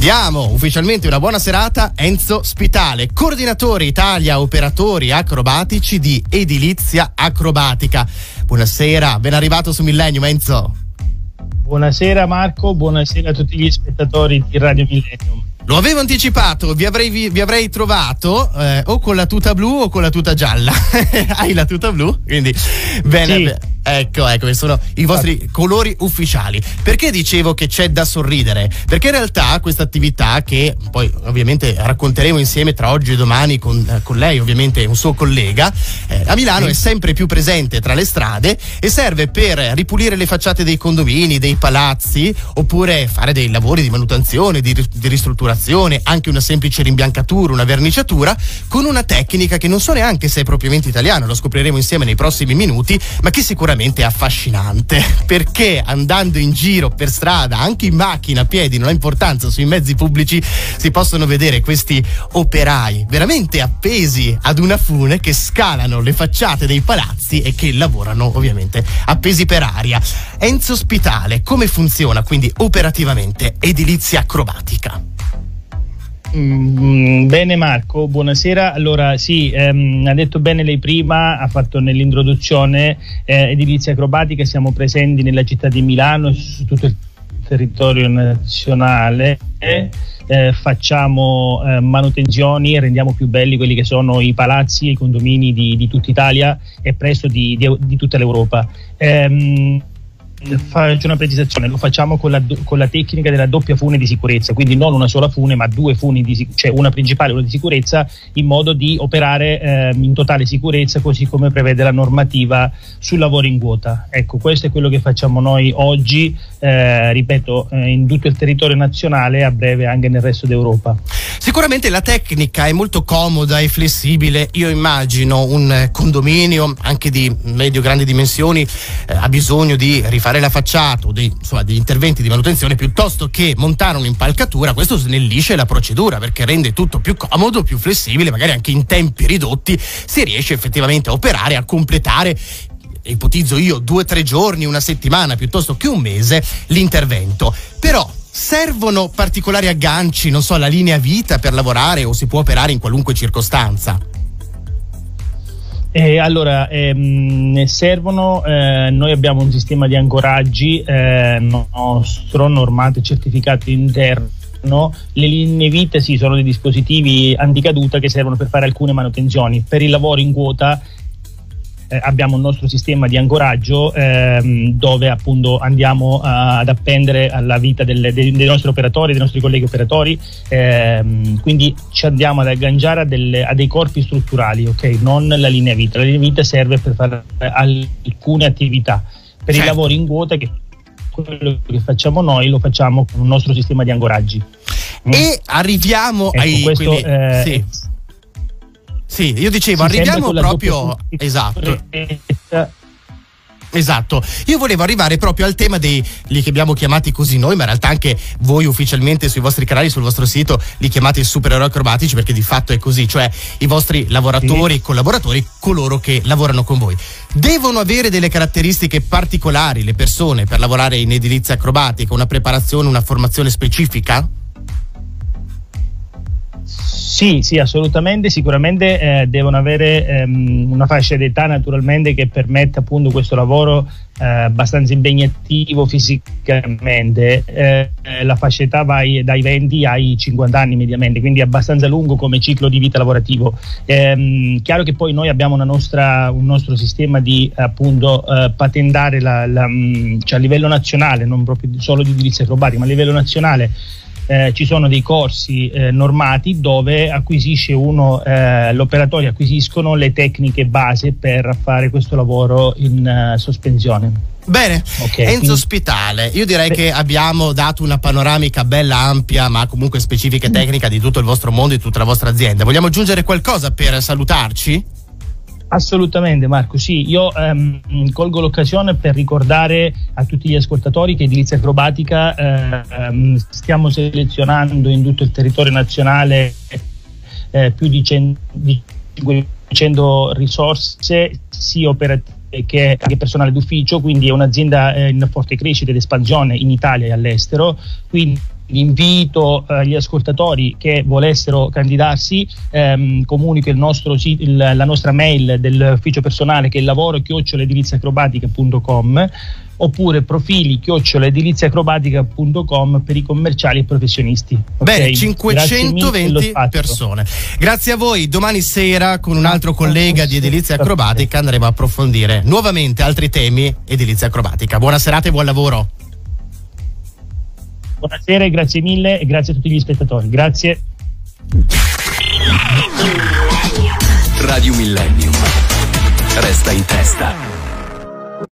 Diamo ufficialmente una buona serata Enzo Spitale, coordinatore Italia operatori acrobatici di Edilizia Acrobatica. Buonasera, ben arrivato su Millennium, Enzo. Buonasera Marco, buonasera a tutti gli spettatori di Radio Millennium. Lo avevo anticipato, vi avrei trovato o con la tuta blu o con la tuta gialla. Hai la tuta blu? Quindi bene, sì. Ecco, che sono i vostri colori ufficiali. Perché dicevo che c'è da sorridere? Perché in realtà questa attività, che poi ovviamente racconteremo insieme tra oggi e domani con lei, ovviamente un suo collega, a Milano è sempre più presente tra le strade e serve per ripulire le facciate dei condomini, dei palazzi, oppure fare dei lavori di manutenzione, di ristrutturazione, anche una semplice rimbiancatura, una verniciatura, con una tecnica che non so neanche se è propriamente italiana, lo scopriremo insieme nei prossimi minuti, ma che sicuramente è affascinante, perché andando in giro per strada, anche in macchina, a piedi, non ha importanza, sui mezzi pubblici si possono vedere questi operai veramente appesi ad una fune che scalano le facciate dei palazzi e che lavorano ovviamente appesi per aria. Enzo Spitale, come funziona quindi operativamente Edilizia Acrobatica? Bene Marco, buonasera. Allora sì, ha detto bene lei prima, ha fatto nell'introduzione Edilizia Acrobatica, siamo presenti nella città di Milano e su tutto il territorio nazionale, facciamo manutenzioni e rendiamo più belli quelli che sono i palazzi e i condomini di tutta Italia e presto di tutta l'Europa. Faccio una precisazione, lo facciamo con la tecnica della doppia fune di sicurezza, quindi non una sola fune ma due funi, cioè una principale e una di sicurezza, in modo di operare in totale sicurezza, così come prevede la normativa sul lavoro in quota. Ecco, questo è quello che facciamo noi oggi, ripeto, in tutto il territorio nazionale e a breve anche nel resto d'Europa. Sicuramente la tecnica è molto comoda e flessibile. Io immagino un condominio anche di medio-grandi dimensioni ha bisogno di rifare la facciata o degli interventi di manutenzione, piuttosto che montare un'impalcatura. Questo snellisce la procedura perché rende tutto più comodo, più flessibile, magari anche in tempi ridotti si riesce effettivamente a operare, a completare, ipotizzo io, 2 o 3 giorni, una settimana piuttosto che un mese l'intervento. Però servono particolari agganci, non so, la linea vita per lavorare, o si può operare in qualunque circostanza? Allora, ne servono, noi abbiamo un sistema di ancoraggi nostro, normato e certificato interno. Le linee vita sì, sono dei dispositivi anticaduta che servono per fare alcune manutenzioni. Per il lavoro in quota abbiamo il nostro sistema di ancoraggio dove appunto andiamo ad appendere alla vita dei nostri operatori, dei nostri colleghi operatori, quindi ci andiamo ad agganciare a dei corpi strutturali, ok? Non la linea vita. La linea vita serve per fare alcune attività. Per il lavoro in quota, che quello che facciamo noi, lo facciamo con un nostro sistema di ancoraggi. E arriviamo ai questo, sì, io dicevo, arriviamo proprio, esatto, io volevo arrivare proprio al tema li che abbiamo chiamati così noi, ma in realtà anche voi ufficialmente sui vostri canali, sul vostro sito, li chiamate supereroi acrobatici, perché di fatto è così, cioè i vostri lavoratori, collaboratori, coloro che lavorano con voi. Devono avere delle caratteristiche particolari le persone per lavorare in edilizia acrobatica, una preparazione, una formazione specifica? Sì, assolutamente, sicuramente devono avere una fascia d'età naturalmente che permetta appunto questo lavoro abbastanza impegnativo fisicamente. La fascia d'età va dai 20 ai 50 anni mediamente, quindi è abbastanza lungo come ciclo di vita lavorativo. Chiaro che poi noi abbiamo un nostro sistema di appunto patentare cioè a livello nazionale, non proprio solo di edilizia acrobatica, ma a livello nazionale. Ci sono dei corsi normati dove l'operatore acquisiscono le tecniche base per fare questo lavoro in sospensione. Bene, okay, Enzo Spitale, io direi che abbiamo dato una panoramica bella ampia, ma comunque specifica e tecnica di tutto il vostro mondo e di tutta la vostra azienda. Vogliamo aggiungere qualcosa per salutarci? Assolutamente Marco, sì, io colgo l'occasione per ricordare a tutti gli ascoltatori che Edilizia Acrobatica stiamo selezionando in tutto il territorio nazionale più di 500 risorse, sia operative che anche personale d'ufficio, quindi è un'azienda in forte crescita ed espansione in Italia e all'estero, quindi Invito gli ascoltatori che volessero candidarsi, comunico il nostro la nostra mail dell'ufficio personale, che è lavoro@ediliziaacrobatica.com, oppure profili@ediliziaacrobatica.com per i commerciali e professionisti. Bene, 520 persone. Grazie a voi. Domani sera con un altro collega di Edilizia Acrobatica andremo a approfondire nuovamente altri temi edilizia acrobatica. Buona serata e buon lavoro. Buonasera e grazie mille, e grazie a tutti gli spettatori. Grazie. Radio Millennium resta in testa.